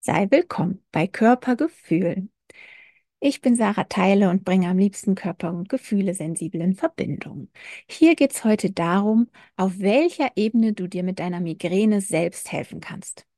Sei willkommen bei Körpergefühl. Ich bin Sarah Theile und bringe am liebsten Körper und Gefühle sensibel in Verbindung. Hier geht es heute darum, auf welcher Ebene du dir mit deiner Migräne selbst helfen kannst.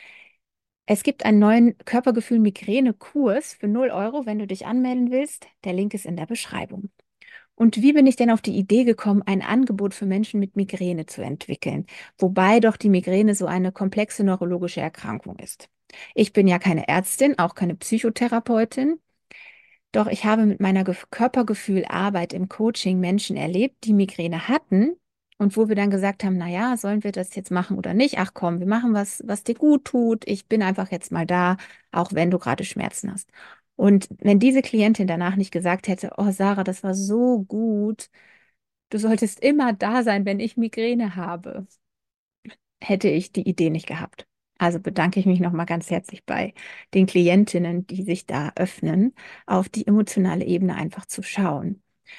Es gibt einen neuen Körpergefühl-Migräne-Kurs für 0 €, wenn du dich anmelden willst. Der Link ist in der Beschreibung. Und wie bin ich denn auf die Idee gekommen, ein Angebot für Menschen mit Migräne zu entwickeln, wobei doch die Migräne so eine komplexe neurologische Erkrankung ist? Ich bin ja keine Ärztin, auch keine Psychotherapeutin, doch ich habe mit meiner Körpergefühlarbeit im Coaching Menschen erlebt, die Migräne hatten und wo wir dann gesagt haben, na ja, sollen wir das jetzt machen oder nicht? Ach komm, wir machen was dir gut tut. Ich bin einfach jetzt mal da, auch wenn du gerade Schmerzen hast. Und wenn diese Klientin danach nicht gesagt hätte, oh Sarah, das war so gut, du solltest immer da sein, wenn ich Migräne habe, hätte ich die Idee nicht gehabt. Also bedanke ich mich nochmal ganz herzlich bei den Klientinnen, die sich da öffnen, auf die emotionale Ebene einfach zu schauen.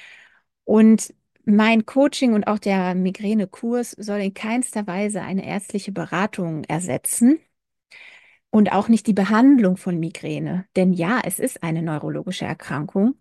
Und mein Coaching und auch der Migränekurs soll in keinster Weise eine ärztliche Beratung ersetzen und auch nicht die Behandlung von Migräne. Denn ja, es ist eine neurologische Erkrankung.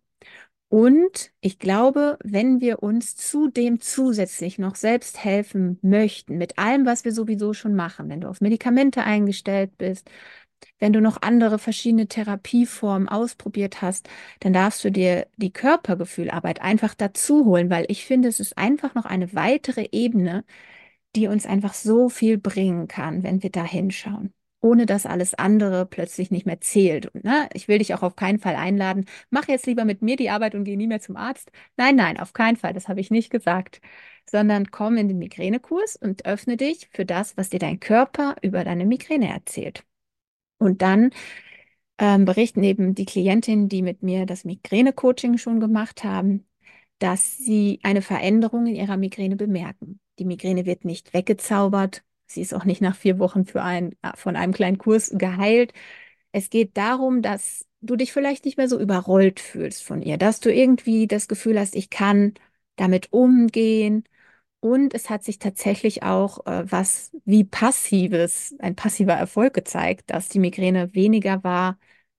Und ich glaube, wenn wir uns zudem zusätzlich noch selbst helfen möchten, mit allem, was wir sowieso schon machen, wenn du auf Medikamente eingestellt bist, wenn du noch andere verschiedene Therapieformen ausprobiert hast, dann darfst du dir die Körpergefühlarbeit einfach dazu holen, weil ich finde, es ist einfach noch eine weitere Ebene, die uns einfach so viel bringen kann, wenn wir da hinschauen, ohne dass alles andere plötzlich nicht mehr zählt. Und, ne, ich will dich auch auf keinen Fall einladen, mach jetzt lieber mit mir die Arbeit und geh nie mehr zum Arzt. Nein, nein, auf keinen Fall, das habe ich nicht gesagt, sondern komm in den Migränekurs und öffne dich für das, was dir dein Körper über deine Migräne erzählt. Und dann berichten eben die Klientinnen, die mit mir das Migräne-Coaching schon gemacht haben, dass sie eine Veränderung in ihrer Migräne bemerken. Die Migräne wird nicht weggezaubert. Sie ist auch nicht nach 4 Wochen von einem kleinen Kurs geheilt. Es geht darum, dass du dich vielleicht nicht mehr so überrollt fühlst von ihr, dass du irgendwie das Gefühl hast, ich kann damit umgehen. Und es hat sich tatsächlich auch was wie ein passiver Erfolg gezeigt, dass die Migräne weniger war,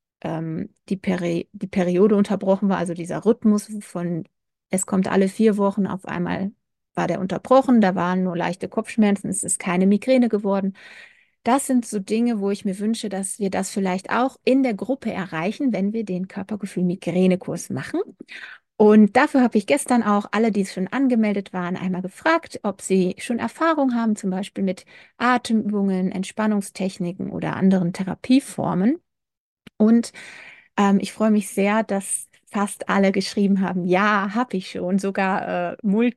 die Periode unterbrochen war, also dieser Rhythmus von, es kommt alle 4 Wochen, auf einmal war der unterbrochen, da waren nur leichte Kopfschmerzen, es ist keine Migräne geworden. Das sind so Dinge, wo ich mir wünsche, dass wir das vielleicht auch in der Gruppe erreichen, wenn wir den Körpergefühl-Migränekurs machen. Und dafür habe ich gestern auch alle, die schon angemeldet waren, einmal gefragt, ob sie schon Erfahrung haben, zum Beispiel mit Atemübungen, Entspannungstechniken oder anderen Therapieformen. Und ich freue mich sehr, dass fast alle geschrieben haben, ja, habe ich schon, sogar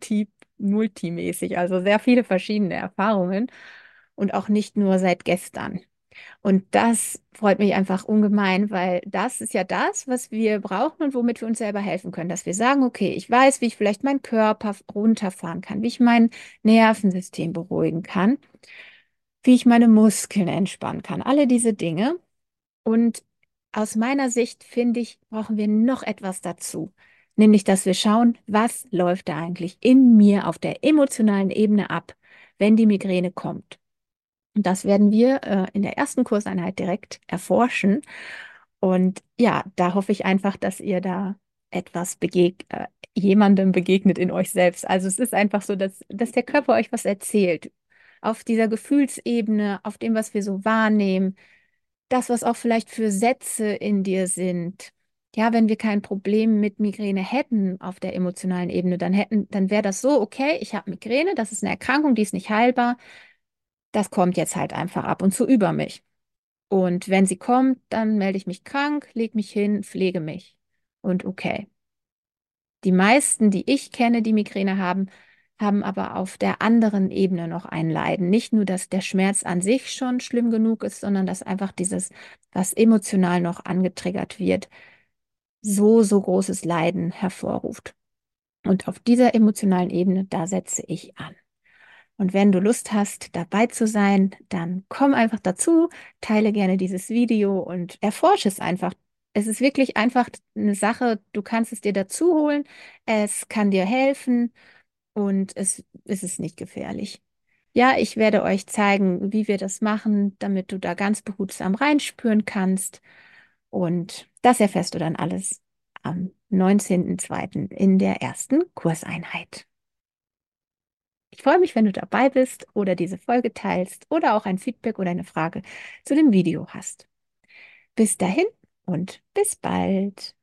multimäßig, also sehr viele verschiedene Erfahrungen und auch nicht nur seit gestern. Und das freut mich einfach ungemein, weil das ist ja das, was wir brauchen und womit wir uns selber helfen können, dass wir sagen, okay, ich weiß, wie ich vielleicht meinen Körper runterfahren kann, wie ich mein Nervensystem beruhigen kann, wie ich meine Muskeln entspannen kann, alle diese Dinge. Und aus meiner Sicht finde ich, brauchen wir noch etwas dazu. Nämlich, dass wir schauen, was läuft da eigentlich in mir auf der emotionalen Ebene ab, wenn die Migräne kommt. Und das werden wir in der ersten Kurseinheit direkt erforschen. Und ja, da hoffe ich einfach, dass ihr da jemandem begegnet in euch selbst. Also es ist einfach so, dass der Körper euch was erzählt. Auf dieser Gefühlsebene, auf dem, was wir so wahrnehmen, das, was auch vielleicht für Sätze in dir sind. Ja, wenn wir kein Problem mit Migräne hätten auf der emotionalen Ebene, dann wäre das so, okay, ich habe Migräne, das ist eine Erkrankung, die ist nicht heilbar. Das kommt jetzt halt einfach ab und zu über mich. Und wenn sie kommt, dann melde ich mich krank, lege mich hin, pflege mich. Und okay. Die meisten, die ich kenne, die Migräne haben, haben aber auf der anderen Ebene noch ein Leiden. Nicht nur, dass der Schmerz an sich schon schlimm genug ist, sondern dass einfach dieses, was emotional noch angetriggert wird, so großes Leiden hervorruft. Und auf dieser emotionalen Ebene, da setze ich an. Und wenn du Lust hast, dabei zu sein, dann komm einfach dazu, teile gerne dieses Video und erforsche es einfach. Es ist wirklich einfach eine Sache, du kannst es dir dazu holen, es kann dir helfen und es ist nicht gefährlich. Ja, ich werde euch zeigen, wie wir das machen, damit du da ganz behutsam reinspüren kannst. Und das erfährst du dann alles am 19.02. in der ersten Kurseinheit. Ich freue mich, wenn du dabei bist oder diese Folge teilst oder auch ein Feedback oder eine Frage zu dem Video hast. Bis dahin und bis bald.